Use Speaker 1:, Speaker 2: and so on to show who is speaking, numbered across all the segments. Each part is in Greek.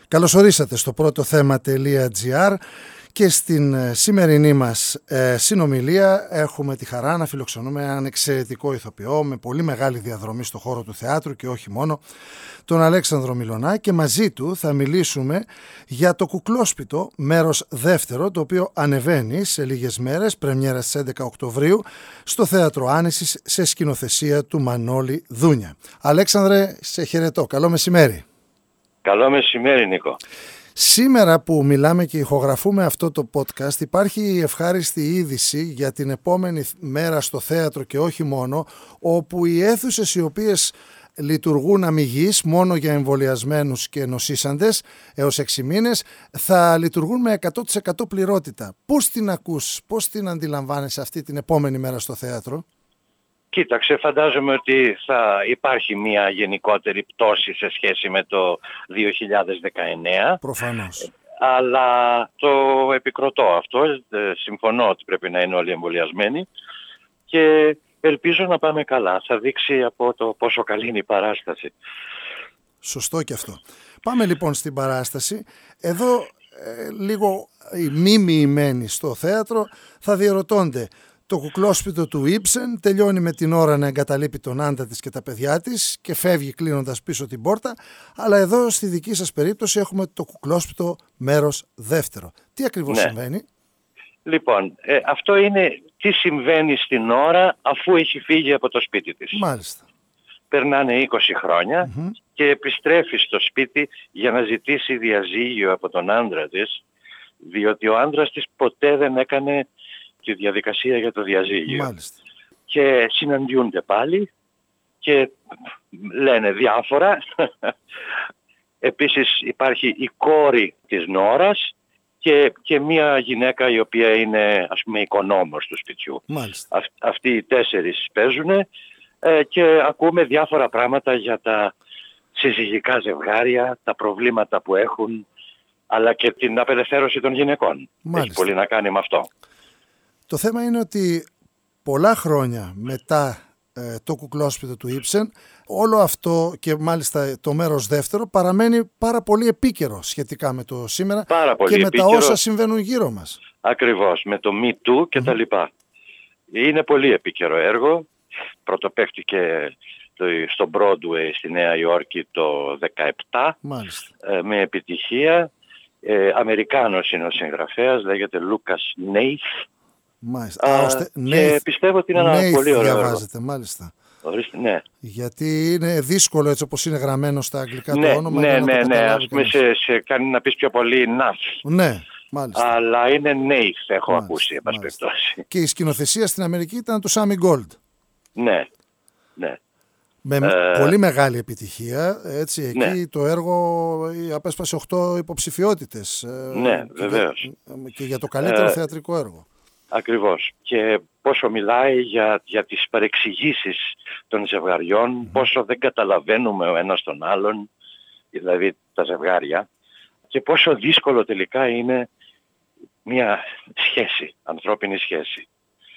Speaker 1: Καλώς ορίσατε στο πρώτο θέμα.gr και στην σημερινή μας συνομιλία έχουμε τη χαρά να φιλοξενούμε έναν εξαιρετικό ηθοποιό με πολύ μεγάλη διαδρομή στο χώρο του θεάτρου και όχι μόνο, τον Αλέξανδρο Μιλωνά, και μαζί του θα μιλήσουμε για το Κουκλόσπιτο μέρος δεύτερο, το οποίο ανεβαίνει σε λίγες μέρες, πρεμιέρα στις 11 Οκτωβρίου, στο Θέατρο Άνησης σε σκηνοθεσία του Μανώλη Δούνια. Αλέξανδρε, σε χαιρετώ. Καλό μεσημέρι.
Speaker 2: Καλό μεσημέρι, Νίκο.
Speaker 1: Σήμερα που μιλάμε και ηχογραφούμε αυτό το podcast, υπάρχει η ευχάριστη είδηση για την επόμενη μέρα στο θέατρο και όχι μόνο, όπου οι αίθουσες οι οποίες λειτουργούν αμιγείς μόνο για εμβολιασμένους και νοσήσαντες έως 6 μήνες θα λειτουργούν με 100% πληρότητα. Πώς την ακούς, πώς την αντιλαμβάνεσαι αυτή την επόμενη μέρα στο θέατρο?
Speaker 2: Κοίταξε, φαντάζομαι ότι θα υπάρχει μια γενικότερη πτώση σε σχέση με το 2019.
Speaker 1: Προφανώς.
Speaker 2: Αλλά το επικροτώ αυτό. Συμφωνώ ότι πρέπει να είναι όλοι εμβολιασμένοι και ελπίζω να πάμε καλά. Θα δείξει από το πόσο καλή είναι η παράσταση.
Speaker 1: Σωστό και αυτό. Πάμε λοιπόν στην παράσταση. Εδώ λίγο οι μη μοιημένοι στο θέατρο θα διερωτώνται. Το Κουκλόσπιτο του Ήψεν τελειώνει με την ώρα να εγκαταλείπει τον άντρα της και τα παιδιά της και φεύγει κλείνοντας πίσω την πόρτα, αλλά εδώ στη δική σας περίπτωση έχουμε το Κουκλόσπιτο μέρος δεύτερο. Τι ακριβώς συμβαίνει?
Speaker 2: Λοιπόν, αυτό είναι τι συμβαίνει στην ώρα αφού έχει φύγει από το σπίτι της.
Speaker 1: Μάλιστα.
Speaker 2: Περνάνε 20 χρόνια και επιστρέφει στο σπίτι για να ζητήσει διαζύγιο από τον άντρα της, διότι ο άντρας της ποτέ δεν έκανε τη διαδικασία για το διαζύγιο.
Speaker 1: Μάλιστα.
Speaker 2: Και συναντιούνται πάλι και λένε διάφορα. Επίσης υπάρχει η κόρη της Νόρας και μια γυναίκα η οποία είναι, ας πούμε, οικονόμος του σπιτιού.
Speaker 1: Μάλιστα.
Speaker 2: Αυτοί οι 4 παίζουν και ακούμε διάφορα πράγματα για τα συζυγικά ζευγάρια, τα προβλήματα που έχουν, αλλά και την απελευθέρωση των γυναικών.
Speaker 1: Μάλιστα.
Speaker 2: Έχει πολύ να κάνει με αυτό.
Speaker 1: Το θέμα είναι ότι πολλά χρόνια μετά το Κουκλόσπιτο του Ήψεν, όλο αυτό και μάλιστα το μέρος δεύτερο παραμένει πάρα πολύ επίκαιρο σχετικά με το σήμερα και με τα όσα συμβαίνουν γύρω μας.
Speaker 2: Ακριβώς, με το Me Too και τα λοιπά. Είναι πολύ επίκαιρο έργο. Πρωτοπαίχτηκε στο Broadway στη Νέα Υόρκη το 2017 με επιτυχία. Αμερικάνος είναι ο συγγραφέας, λέγεται Λούκας Νέιθ.
Speaker 1: Μάλιστα.
Speaker 2: Και πιστεύω ότι είναι ένα πολύ ωραίο
Speaker 1: διαβάζεται, μάλιστα.
Speaker 2: Ορίστε, ναι.
Speaker 1: Γιατί είναι δύσκολο έτσι όπως είναι γραμμένο στα αγγλικά το όνομα.
Speaker 2: Ναι. Ας πούμε σε κάνει να πεις πιο πολύ Ναφ.
Speaker 1: Ναι, μάλιστα.
Speaker 2: Αλλά είναι Νέιθ, έχω ακούσει, εν πάση περιπτώσει.
Speaker 1: Και η σκηνοθεσία στην Αμερική ήταν του Σάμι Γκόλντ.
Speaker 2: Ναι.
Speaker 1: Με πολύ μεγάλη επιτυχία, έτσι, εκεί το έργο απέσπασε 8 υποψηφιότητες.
Speaker 2: Ναι, βεβαίως.
Speaker 1: Και για το καλύτερο θεατρικό έργο.
Speaker 2: Ακριβώς. Και πόσο μιλάει για τις παρεξηγήσεις των ζευγαριών, πόσο δεν καταλαβαίνουμε ο ένας τον άλλον, δηλαδή τα ζευγάρια, και πόσο δύσκολο τελικά είναι μια σχέση, ανθρώπινη σχέση.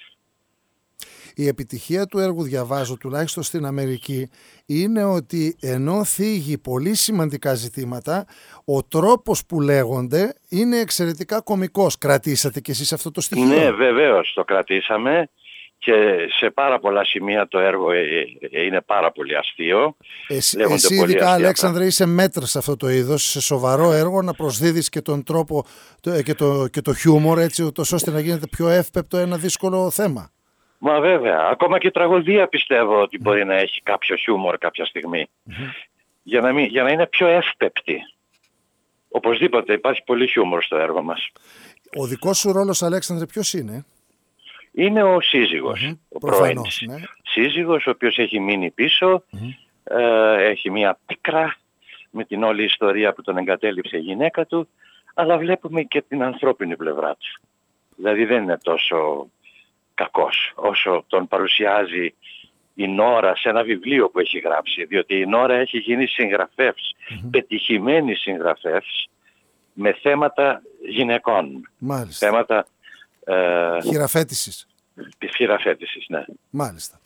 Speaker 1: Η επιτυχία του έργου, διαβάζω τουλάχιστον στην Αμερική, είναι ότι ενώ θίγει πολύ σημαντικά ζητήματα, ο τρόπος που λέγονται είναι εξαιρετικά κωμικός. Κρατήσατε κι εσείς αυτό το στοιχείο?
Speaker 2: Ναι, βεβαίως το κρατήσαμε και σε πάρα πολλά σημεία το έργο είναι πάρα πολύ αστείο.
Speaker 1: Εσύ ειδικά, Αλέξανδρε, είσαι μέτρ σε αυτό το είδος, σε σοβαρό έργο, να προσδίδεις και τον τρόπο και το χιούμορ, έτσι, ούτως ώστε να γίνεται πιο εύπεπτο ένα δύσκολο θέμα.
Speaker 2: Μα βέβαια, ακόμα και η τραγωδία πιστεύω ότι μπορεί να έχει κάποιο χιούμορ κάποια στιγμή. Για να είναι πιο εύπεπτη. Οπωσδήποτε υπάρχει πολύ χιούμορ στο έργο μας.
Speaker 1: Ο δικός σου ρόλος, Αλέξανδρε, ποιος είναι?
Speaker 2: Είναι ο σύζυγος. Ο πρώην σύζυγος, ο οποίος έχει μείνει πίσω. Έχει μια πίκρα με την όλη ιστορία που τον εγκατέλειψε η γυναίκα του. Αλλά βλέπουμε και την ανθρώπινη πλευρά του. Δηλαδή δεν είναι τόσο κακός όσο τον παρουσιάζει η Νόρα σε ένα βιβλίο που έχει γράψει, διότι η Νόρα έχει γίνει συγγραφεύς, πετυχημένη συγγραφεύς με θέματα γυναικών.
Speaker 1: Μάλιστα.
Speaker 2: Θέματα
Speaker 1: χειραφέτησης.
Speaker 2: Χειραφέτησης, ναι.
Speaker 1: Μάλιστα.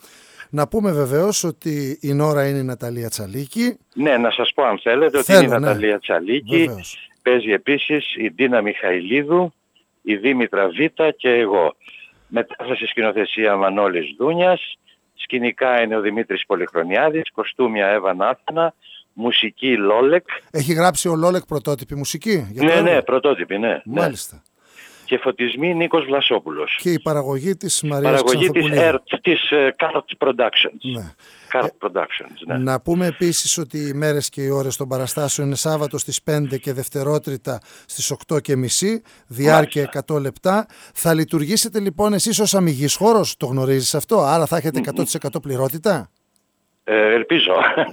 Speaker 1: Να πούμε βεβαίως ότι η Νόρα είναι η Ναταλία Τσαλίκη.
Speaker 2: Ναι, να σας πω αν θέλετε ότι είναι η Ναταλία Τσαλίκη.
Speaker 1: Βεβαίως.
Speaker 2: Παίζει επίσης η Ντίνα Μιχαηλίδου, η Δήμητρα Βίτα και εγώ. Μετάφραση σκηνοθεσία Μανώλης Δούνιας. Σκηνικά είναι ο Δημήτρης Πολυχρονιάδης, κοστούμια Εύα Νάθανα, μουσική Λόλεκ.
Speaker 1: Έχει γράψει ο Λόλεκ πρωτότυπη μουσική?
Speaker 2: Ναι, πρωτότυπη, ναι.
Speaker 1: Μάλιστα.
Speaker 2: Και φωτισμοί Νίκος Βλασόπουλος.
Speaker 1: Και η παραγωγή της Μαρίας Ξανθοπουλίδου.
Speaker 2: Της Cart Productions.
Speaker 1: Ναι.
Speaker 2: Cart Productions, ναι.
Speaker 1: Να πούμε επίσης ότι οι μέρες και οι ώρες των παραστάσεων είναι Σάββατο στις 5 και Δευτερότριτα στις 8:30, διάρκεια 100 λεπτά. Θα λειτουργήσετε λοιπόν εσείς ως αμυγής χώρος, το γνωρίζεις αυτό, άρα θα έχετε 100% πληρότητα?
Speaker 2: Ελπίζω.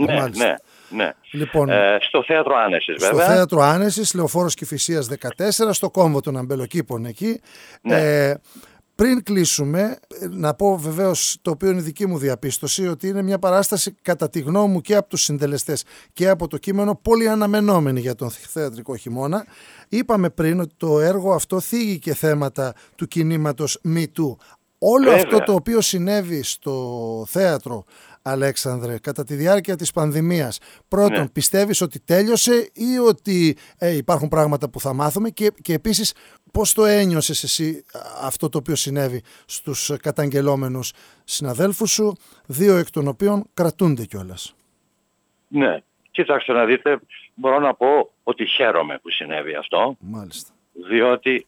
Speaker 2: Ναι.
Speaker 1: Λοιπόν,
Speaker 2: στο Θέατρο Άνεσης βέβαια.
Speaker 1: Στο Θέατρο Άνεσης, Λεωφόρος Κηφισίας 14, στο κόμβο των Αμπελοκήπων εκεί. Ναι. Πριν κλείσουμε, να πω βεβαίως, το οποίο είναι δική μου διαπίστωση, ότι είναι μια παράσταση κατά τη γνώμη μου και από τους συντελεστές και από το κείμενο πολύ αναμενόμενη για τον θεατρικό χειμώνα. Είπαμε πριν ότι το έργο αυτό θίγει και θέματα του κινήματος Me Too. Όλο αυτό το οποίο συνέβη στο θέατρο, Αλέξανδρε, κατά τη διάρκεια της πανδημίας, πρώτον, πιστεύεις ότι τέλειωσε ή ότι υπάρχουν πράγματα που θα μάθουμε, και επίσης πώς το ένιωσες εσύ αυτό το οποίο συνέβη στους καταγγελόμενους συναδέλφους σου, 2 εκ των οποίων κρατούνται κιόλας?
Speaker 2: Ναι, κοιτάξτε να δείτε, μπορώ να πω ότι χαίρομαι που συνέβη αυτό.
Speaker 1: Μάλιστα.
Speaker 2: Διότι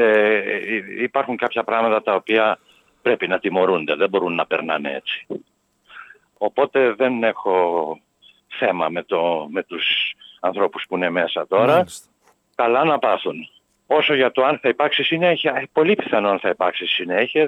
Speaker 2: υπάρχουν κάποια πράγματα τα οποία πρέπει να τιμωρούνται, δεν μπορούν να περνάνε έτσι. Οπότε δεν έχω θέμα με τους ανθρώπους που είναι μέσα τώρα. Μάλιστα. Καλά να πάθουν. Όσο για το αν θα υπάρξει συνέχεια, πολύ πιθανόν θα υπάρξει συνέχεια,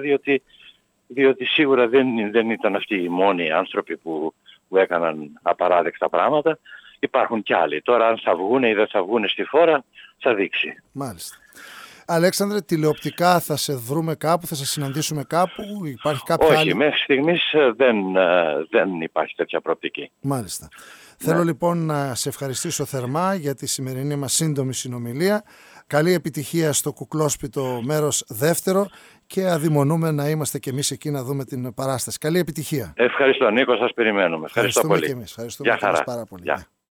Speaker 2: διότι σίγουρα δεν ήταν αυτοί οι μόνοι άνθρωποι που έκαναν απαράδεκτα πράγματα. Υπάρχουν κι άλλοι. Τώρα αν θα βγουν ή δεν θα βγουν στη φόρα, θα δείξει.
Speaker 1: Μάλιστα. Αλέξανδρε, τηλεοπτικά θα σε βρούμε κάπου, θα σε συναντήσουμε κάπου, υπάρχει κάποια άλλη?
Speaker 2: Όχι, μέχρι στιγμής δεν υπάρχει τέτοια προοπτική.
Speaker 1: Μάλιστα. Θέλω λοιπόν να σε ευχαριστήσω θερμά για τη σημερινή μας σύντομη συνομιλία. Καλή επιτυχία στο Κουκλόσπιτο μέρος δεύτερο και αδειμονούμε να είμαστε κι εμείς εκεί να δούμε την παράσταση. Καλή επιτυχία.
Speaker 2: Ευχαριστώ Νίκο, σας περιμένουμε.
Speaker 1: Ευχαριστούμε και εμείς. Ευχαριστούμε πάρα πολύ.